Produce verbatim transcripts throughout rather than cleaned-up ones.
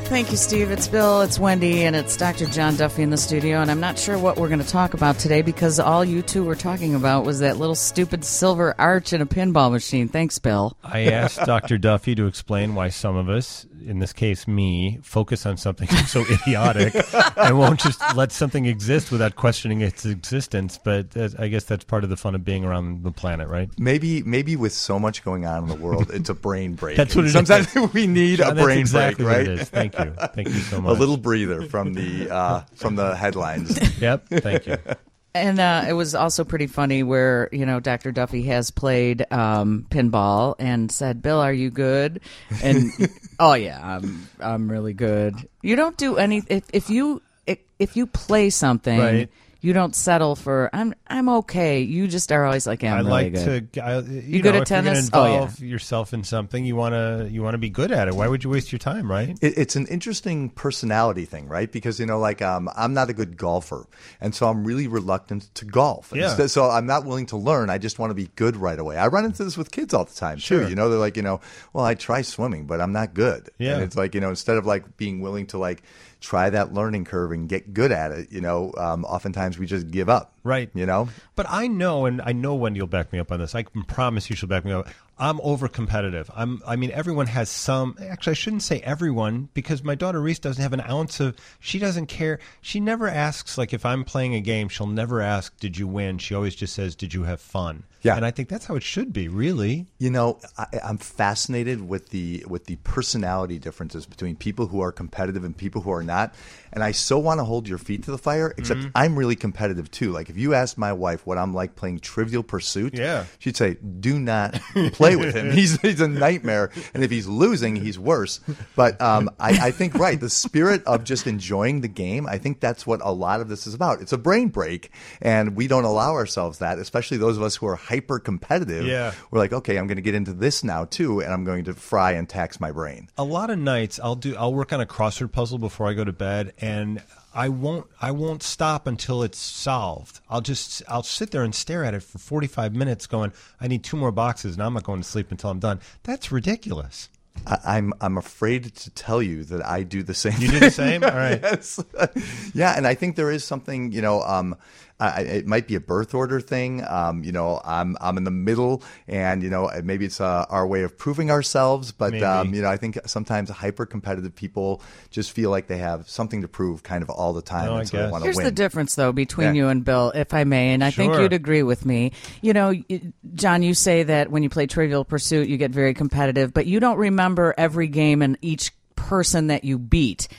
Thank you, Steve. It's Bill, it's Wendy, and it's Doctor John Duffy in the studio, and I'm not sure what we're going to talk about today because all you two were talking about was that little stupid silver arch in a pinball machine. Thanks, Bill. I asked Doctor Duffy to explain why some of us, in this case me, focus on something so idiotic and won't just let something exist without questioning its existence, but that, I guess that's part of the fun of being around the planet, right? Maybe maybe with so much going on in the world, it's a brain break. That's what it Sometimes is. Sometimes we need John, a brain exactly break, right? What it is. Thank you. Thank you so much. A little breather from the uh, from the headlines. Yep. Thank you. And uh, it was also pretty funny where, you know, Doctor Duffy has played um, pinball and said, Bill, are you good? And, oh, yeah, I'm I'm really good. You don't do any, if, if you if, if you play something, right. You don't settle for, I'm I'm okay. You just are always like, yeah, I'm I really like good. to. I, you, You know, good at if tennis? You're Oh, gonna yeah. involve yourself in something, you want to you want to be good at it. Why would you waste your time, right? It, it's an interesting personality thing, right? Because, you know, like um, I'm not a good golfer, and so I'm really reluctant to golf. Yeah. Instead- So I'm not willing to learn. I just want to be good right away. I run into this with kids all the time, Sure. too. You know, they're like, you know, well, I try swimming, but I'm not good. Yeah. And it's like, you know, instead of like being willing to like try that learning curve and get good at it, you know, um, oftentimes we just give up. Right. You know? But I know, and I know Wendy will back me up on this. I can promise you she'll back me up. I'm over competitive. I'm. I mean, everyone has some. Actually, I shouldn't say everyone because my daughter Reese doesn't have an ounce of. She doesn't care. She never asks. Like if I'm playing a game, she'll never ask, "Did you win?" She always just says, "Did you have fun?" Yeah. And I think that's how it should be. Really. You know, I, I'm fascinated with the with the personality differences between people who are competitive and people who are not. And I so want to hold your feet to the fire, except Mm-hmm. I'm really competitive too. Like if you asked my wife what I'm like playing Trivial Pursuit, Yeah. she'd say, "Do not play with him. He's he's a nightmare. And if he's losing, he's worse." But um, I, I think right, the spirit of just enjoying the game. I think that's what a lot of this is about. It's a brain break, and we don't allow ourselves that, especially those of us who are hyper competitive. Yeah. We're like, okay, I'm going to get into this now too, and I'm going to fry and tax my brain. A lot of nights I'll do I'll work on a crossword puzzle before I go to bed, and I won't I won't stop until it's solved. I'll just I'll sit there and stare at it for forty-five minutes going, I need two more boxes and I'm not going to sleep until I'm done. That's ridiculous. I, I'm I'm afraid to tell you that I do the same. You do the same? All right. Yes. Yeah, and I think there is something, you know, um, I, it might be a birth order thing. Um, you know, I'm I'm in the middle, and you know, maybe it's uh, our way of proving ourselves. But um, you know, I think sometimes hyper competitive people just feel like they have something to prove, kind of all the time, No, I and so they guess. want to Here's win. the difference, though, between Yeah. you and Bill, if I may, and I think Sure. you'd agree with me. You know, y- John, you say that when you play Trivial Pursuit, you get very competitive, but you don't remember every game and each person that you beat.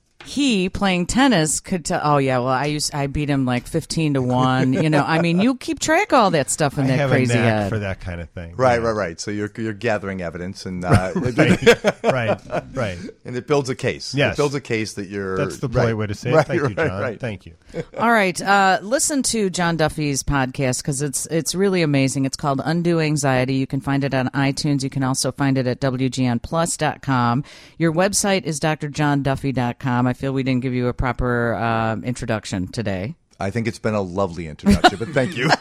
He, playing tennis, could tell, oh, yeah, well, I used I beat him like fifteen to one. You know, I mean, you keep track of all that stuff in I that have crazy a knack head. for that kind of thing. Right, Yeah. right, right. So you're you're gathering evidence, and uh, right, right, right. and it builds a case. Yes. It builds a case that you're. That's the polite right, way to say it. right, Thank you, right, John. right. Thank you. All right, uh, listen to John Duffy's podcast because it's it's really amazing. It's called Undo Anxiety. You can find it on iTunes. You can also find it at W G N plus dot com. Your website is D R john duffy dot com. I feel we didn't give you a proper uh, introduction today. I think it's been a lovely introduction, but thank you.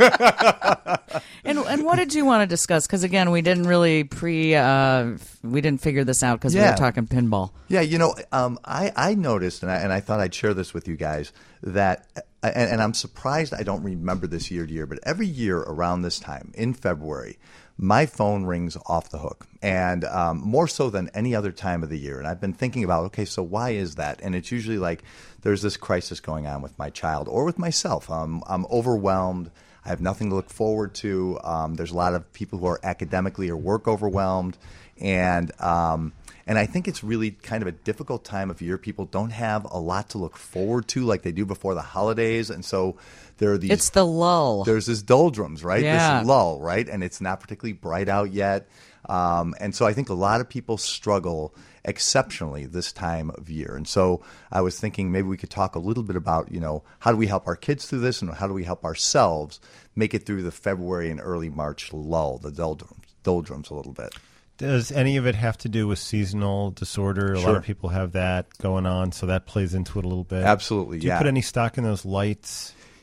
And and what did you want to discuss? Because again, we didn't really pre uh, we didn't figure this out because we Yeah. were talking pinball. Yeah, you know, um, I, I noticed, and I, and I thought I'd share this with you guys, that, and, and I'm surprised I don't remember this year to year, but every year around this time, in February, my phone rings off the hook, and um, more so than any other time of the year. And I've been thinking about, okay, so why is that? And it's usually like there's this crisis going on with my child or with myself. Um, I'm overwhelmed. I have nothing to look forward to. Um, there's a lot of people who are academically or work overwhelmed, and um, and I think it's really kind of a difficult time of year. People don't have a lot to look forward to like they do before the holidays, and so there are these. It's the lull. There's this doldrums, right? Yeah. This lull, right? And it's not particularly bright out yet. Um, and so I think a lot of people struggle exceptionally this time of year. And so I was thinking maybe we could talk a little bit about, you know, how do we help our kids through this and how do we help ourselves make it through the February and early March lull, the doldrums, doldrums a little bit. Does any of it have to do with seasonal disorder? A Sure. lot of people have that going on, so that plays into it a little bit. Absolutely, Do you yeah. put any stock in those lights?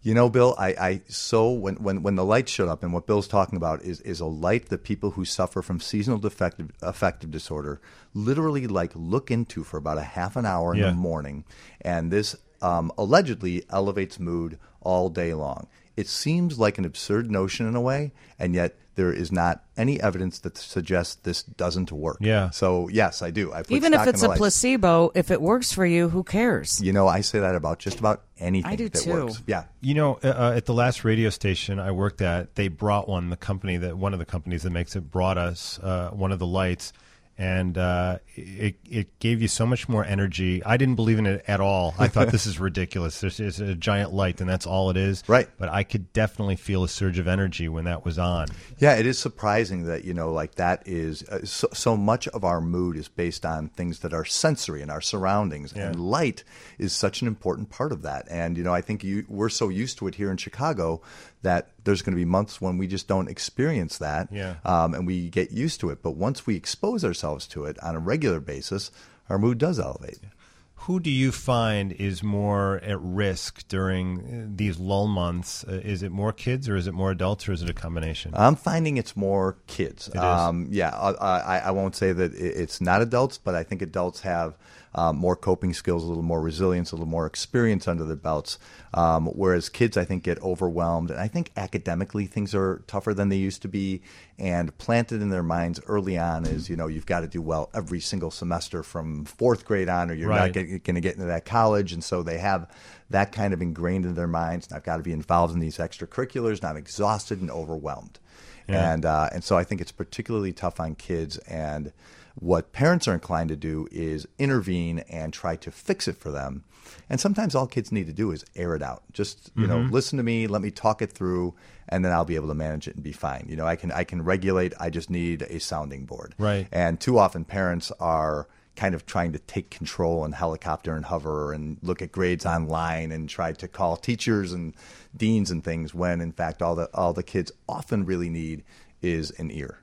You know, Bill, I, I so when, when, when the light showed up, and what Bill's talking about is, is a light that people who suffer from seasonal defective, affective disorder literally like look into for about a half an hour in Yeah. the morning, and this um, allegedly elevates mood all day long. It seems like an absurd notion in a way, and yet there is not any evidence that suggests this doesn't work. Yeah. So yes, I do. I put Even stock if it's in a the lights. placebo, if it works for you, who cares? You know, I say that about just about anything I do that too. works. Yeah. You know, uh, at the last radio station I worked at, they brought one. The company that one of the companies that makes it brought us uh, one of the lights, and uh, it it gave you so much more energy. I didn't believe in it at all. I thought this is ridiculous. This is a giant light, and that's all it is. Right. But I could definitely feel a surge of energy when that was on. Yeah, it is surprising that, you know, like that is uh, so, so much of our mood is based on things that are sensory and our surroundings. Yeah. And light is such an important part of that. And, you know, I think you, we're so used to it here in Chicago that there's going to be months when we just don't experience that. Yeah. Um, and we get used to it. But once we expose ourselves to it on a regular basis, our mood does elevate. Who do you find is more at risk during uh, these lull months? Uh, is it more kids, or is it more adults, or is it a combination? I'm finding it's more kids. It is. Um, yeah, I, I, I won't say that it- it's not adults, but I think adults have um, more coping skills, a little more resilience, a little more experience under their belts. Um, whereas kids, I think, get overwhelmed. And I think academically things are tougher than they used to be. And planted in their minds early on is, you know, you've got to do well every single semester from fourth grade on, or you're Right. not going to get into that college. And so they have that kind of ingrained in their minds. And I've got to be involved in these extracurriculars, and I'm exhausted and overwhelmed. Yeah. And uh, and so I think it's particularly tough on kids. And what parents are inclined to do is intervene and try to fix it for them. And sometimes all kids need to do is air it out. Just, you know, listen to me, let me talk it through, and then I'll be able to manage it and be fine. You know, I can I can regulate. I just need a sounding board. Right. And too often parents are kind of trying to take control and helicopter and hover and look at grades online and try to call teachers and deans and things, when in fact all the all the kids often really need is an ear.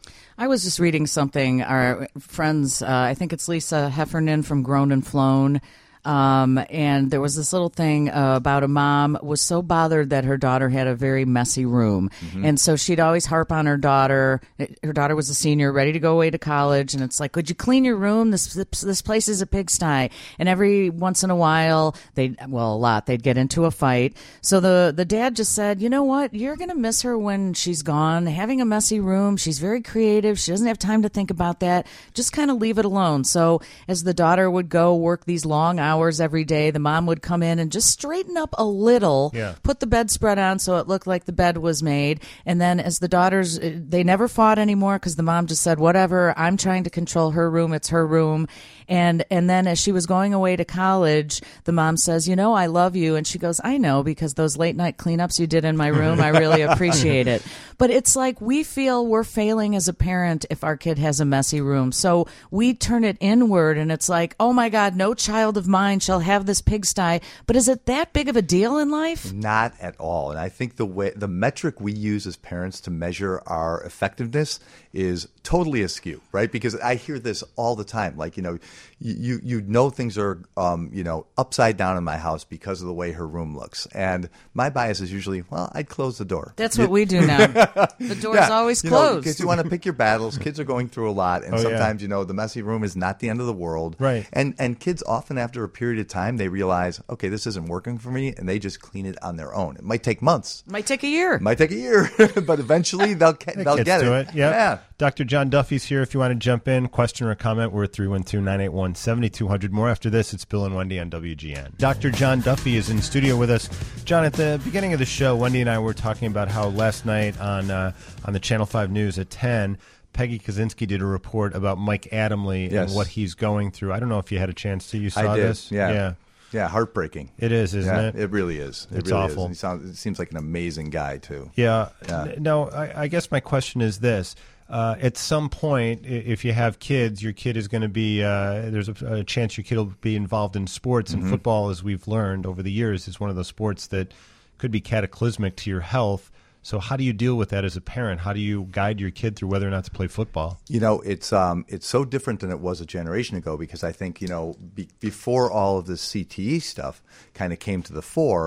I was just reading something. Our friends, uh, I think it's Lisa Heffernan from Grown and Flown. Um, and there was this little thing uh, about a mom was so bothered that her daughter had a very messy room. Mm-hmm. And so she'd always harp on her daughter. Her daughter was a senior, ready to go away to college. And it's like, would you clean your room? This, this, this place is a pigsty. And every once in a while, they'd, well, a lot, they'd get into a fight. So the, the dad just said, you know what? You're going to miss her when she's gone. Having a messy room, she's very creative. She doesn't have time to think about that. Just kind of leave it alone. So as the daughter would go work these long hours, hours every day, the mom would come in and just straighten up a little, Yeah. put the bedspread on so it looked like the bed was made. And then as the daughters, they never fought anymore because the mom just said, whatever, I'm trying to control her room, it's her room. And and then as she was going away to college, the mom says, you know, I love you. And she goes, I know, because those late night cleanups you did in my room, I really appreciate it. But it's like we feel we're failing as a parent if our kid has a messy room. So we turn it inward, and it's like, oh my God, no child of mine shall have this pigsty. But is it that big of a deal in life? Not at all. And I think the way the metric we use as parents to measure our effectiveness is totally askew, right? Because I hear this all the time. Like, you know, you you know things are um, you know, upside down in my house because of the way her room looks. And my bias is usually, well, I'd close the door. That's what we do now. The door's Yeah, always you know, closed. because you want to pick your battles. Kids are going through a lot, and Oh, yeah. sometimes, you know, the messy room is not the end of the world. Right. And and kids often, after a period of time, they realize, okay, this isn't working for me, and they just clean it on their own. It might take months. Might take a year. It might take a year, but eventually they'll get, they'll Gets get to it. it. Yep. Yeah. Doctor John Duffy's here if you want to jump in, question or comment. We're at three one two, nine eight one, seven two zero zero. More after this. It's Bill and Wendy on W G N. Doctor John Duffy is in studio with us. John, at the beginning of the show, Wendy and I were talking about how last night on uh, on the Channel five News at ten, Peggy Kaczynski did a report about Mike Adamle Yes. and what he's going through. I don't know if you had a chance to. You saw I did. this? Yeah. Yeah. Yeah, heartbreaking. It is, isn't yeah, it? It really is. It It's really awful. Is. He sounds, it seems like an amazing guy, too. Yeah. Yeah. No, I, I guess my question is this. Uh, at some point, i- if you have kids, your kid is going to be, uh, there's a, a chance your kid will be involved in sports. And football, as we've learned over the years, is one of those sports that could be cataclysmic to your health. So how do you deal with that as a parent? How do you guide your kid through whether or not to play football? You know, it's um, it's so different than it was a generation ago, because I think, you know, be, before all of this C T E stuff kind of came to the fore,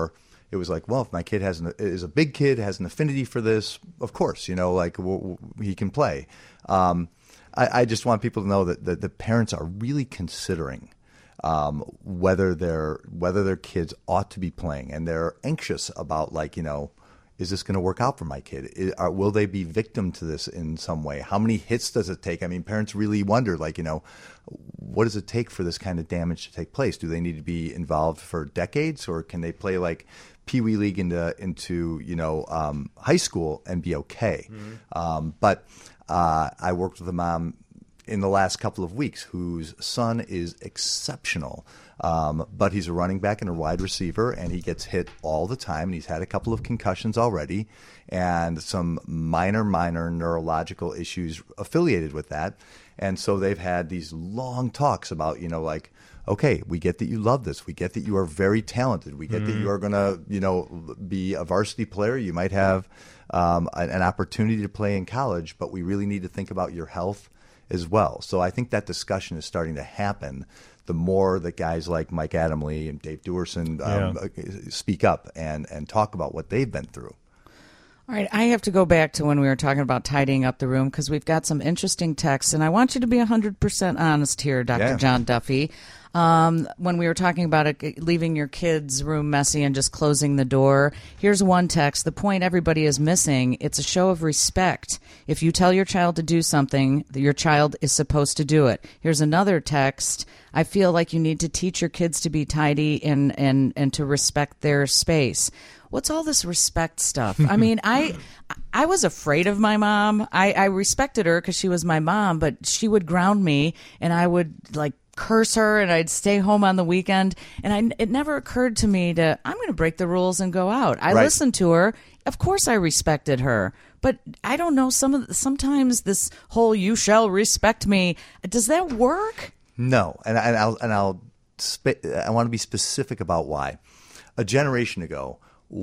it was like, well, if my kid has an, is a big kid, has an affinity for this, of course, you know, like w- w- he can play. Um, I, I just want people to know that, that the parents are really considering um, whether their whether their kids ought to be playing, and they're anxious about, like, you know, is this going to work out for my kid? Is, are, will they be victim to this in some way? How many hits does it take? I mean, parents really wonder, like, you know, what does it take for this kind of damage to take place? Do they need to be involved for decades, or can they play like Pee Wee League into into you know um, high school and be okay? Mm-hmm. Um, but uh, I worked with a mom in the last couple of weeks whose son is exceptional. Um, but he's a running back and a wide receiver, and he gets hit all the time. And he's had a couple of concussions already and some minor, minor neurological issues affiliated with that. And so they've had these long talks about, you know, like, okay, we get that you love this. We get that you are very talented. We get mm-hmm. that you are going to, you know, be a varsity player. You might have um, an, an opportunity to play in college, but we really need to think about your health as well. So I think that discussion is starting to happen the more that guys like Mike Adamle and Dave Duerson um, yeah. speak up and, and talk about what they've been through. All right, I have to go back to when we were talking about tidying up the room, because we've got some interesting texts, and I want you to be one hundred percent honest here, Doctor Yeah. John Duffy. Um, when we were talking about it, leaving your kid's room messy and just closing the door, here's one text. The point everybody is missing, it's a show of respect. If you tell your child to do something, your child is supposed to do it. Here's another text. I feel like you need to teach your kids to be tidy and, and, and to respect their space. What's all this respect stuff? I mean, I I was afraid of my mom. I, I respected her because she was my mom, but she would ground me, and I would, like, curse her, and I'd stay home on the weekend. And I, it never occurred to me to, I'm going to break the rules and go out. I right. listened to her. Of course I respected her. But I don't know, some of the, sometimes this whole you shall respect me, does that work? No, and, and I'll and I'll spe- I want to be specific about why. A generation ago,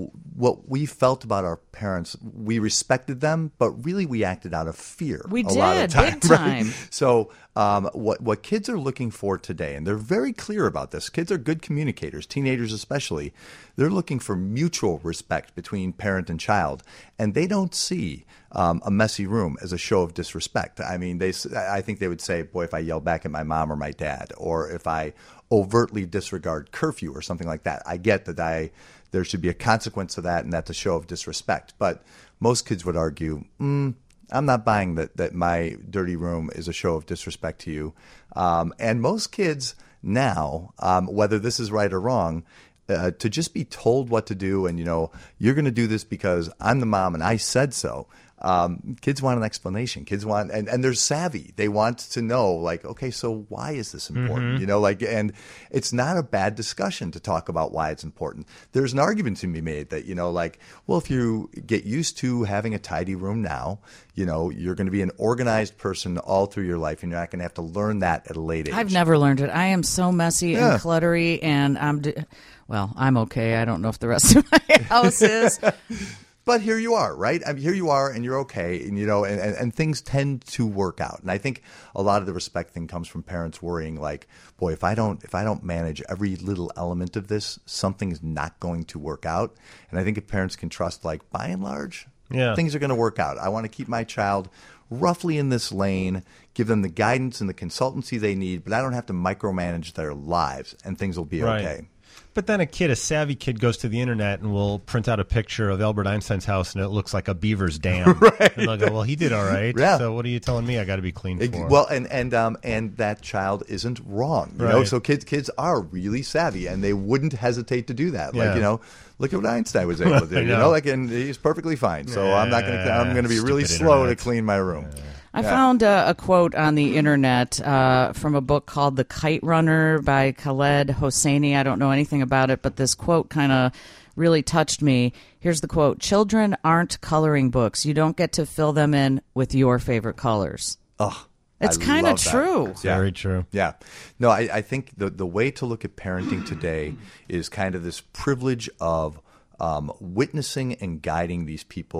what we felt about our parents, we respected them, but really we acted out of fear. We a did, lot of time, big time. Right? So um, what what kids are looking for today, and they're very clear about this. Kids are good communicators, teenagers especially. They're looking for mutual respect between parent and child, and they don't see um, a messy room as a show of disrespect. I mean, they I think they would say, boy, if I yell back at my mom or my dad, or if I overtly disregard curfew or something like that. I get that I there should be a consequence to that, and that's a show of disrespect. But most kids would argue, mm, I'm not buying that, that my dirty room is a show of disrespect to you. Um, and most kids now, um, whether this is right or wrong, uh, to just be told what to do and, you know, you're going to do this because I'm the mom and I said so. Um, kids want an explanation. Kids want, and, and they're savvy. They want to know, like, okay, so why is this important? Mm-hmm. You know, like, and it's not a bad discussion to talk about why it's important. There's an argument to be made that, you know, like, well, if you get used to having a tidy room now, you know, you're going to be an organized person all through your life, and you're not going to have to learn that at a late age. I've never learned it. I am so messy yeah. and cluttery, and I'm, d- well, I'm okay. I don't know if the rest of my house is. But here you are, right? I mean, here you are, and you're okay, and you know, and, and, and things tend to work out. And I think a lot of the respect thing comes from parents worrying, like, boy, if I don't, if I don't manage every little element of this, something's not going to work out. And I think if parents can trust, like, by and large, yeah. things are going to work out. I want to keep my child roughly in this lane, give them the guidance and the consultancy they need, but I don't have to micromanage their lives, and things will be right. okay. But then a kid, a savvy kid, goes to the internet and will print out a picture of Albert Einstein's house, and it looks like a beaver's dam. Right. And they'll go, "Well, he did all right. Yeah. So what are you telling me? I got to be clean it, for." Well, and and um and that child isn't wrong. You right. know, so kids kids are really savvy, and they wouldn't hesitate to do that. Like, yeah. you know, look at what Einstein was able to do. know. You know, like, and he's perfectly fine. So yeah, I'm not going to. I'm going to be really slow internet. to clean my room. Yeah. I yeah. found a, a quote on the internet uh, from a book called The Kite Runner by Khaled Hosseini. I don't know anything about it, but this quote kind of really touched me. Here's the quote. "Children aren't coloring books. You don't get to fill them in with your favorite colors." Oh, it's kind of true. Yeah. Very true. Yeah. No, I, I think the, the way to look at parenting today is kind of this privilege of Um, witnessing and guiding these people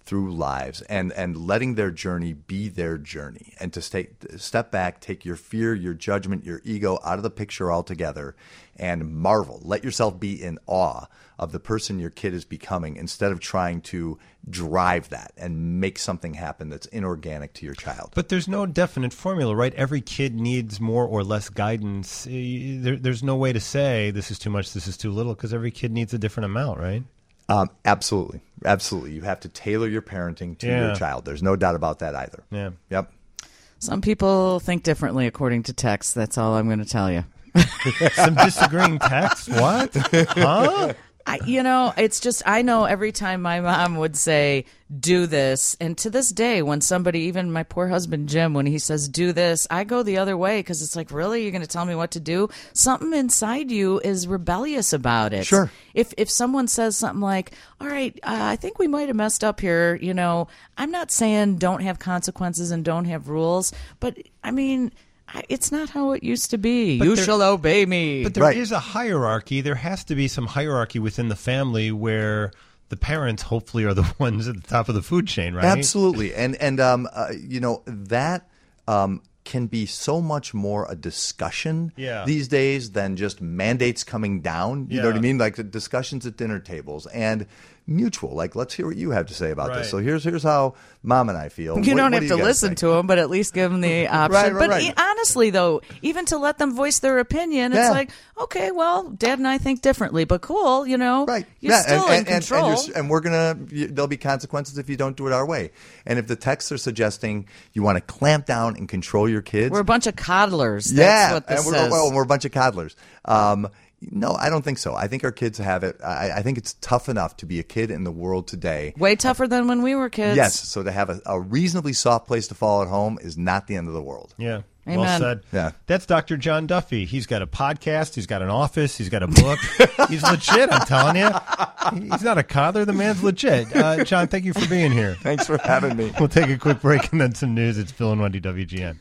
through lives and, and letting their journey be their journey, and to stay, step back, take your fear, your judgment, your ego out of the picture altogether, and marvel. Let yourself be in awe of the person your kid is becoming, instead of trying to drive that and make something happen that's inorganic to your child. But there's no definite formula, right? Every kid needs more or less guidance. Eh, There, there's no way to say this is too much, this is too little, because every kid needs a different amount, right? Um, absolutely. Absolutely. You have to tailor your parenting to Yeah. your child. There's no doubt about that either. Yeah. Yep. Some people think differently according to text. That's all I'm going to tell you. Some disagreeing texts? What? Huh? I, you know, it's just, I know every time my mom would say, do this. And to this day, when somebody, even my poor husband, Jim, when he says, do this, I go the other way, because it's like, really? You're going to tell me what to do? Something inside you is rebellious about it. Sure. If, if someone says something like, all right, uh, I think we might have messed up here, you know, I'm not saying don't have consequences and don't have rules, but I mean, I, it's not how it used to be. But you there- shall obey me. But there is Right. a hierarchy. There has to be some hierarchy within the family where the parents hopefully are the ones at the top of the food chain, right? Absolutely. And, and um, uh, you know, that um, can be so much more a discussion Yeah. these days than just mandates coming down. You know what I Yeah. mean? Like the discussions at dinner tables and mutual. Like, let's hear what you have to say about Right. this. So here's here's how Mom and I feel. You What- don't what have do to you guys listen think? to them, but at least give them the option. Right, right, but right. e- honestly, though, even to let them voice their opinion, it's Yeah. like, okay, well, Dad and I think differently, but cool, you know, Right. you're yeah. still and, in and, and, control. And, you're, and we're gonna. You, there'll be consequences if you don't do it our way. And if the texts are suggesting you want to clamp down and control your kids, We're a bunch of coddlers. That's yeah, what this and we're, says. well, we're a bunch of coddlers. Um, no, I don't think so. I think our kids have it. I, I think it's tough enough to be a kid in the world today. Way tougher than when we were kids. Yes, so to have a, a reasonably soft place to fall at home is not the end of the world. Yeah. Well Amen. said. Yeah. That's Doctor John Duffy. He's got a podcast. He's got an office. He's got a book. He's legit, I'm telling you. He's not a coddler. The man's legit. Uh, John, thank you for being here. Thanks for having me. We'll take a quick break and then some news. It's Bill and Wendy W G N.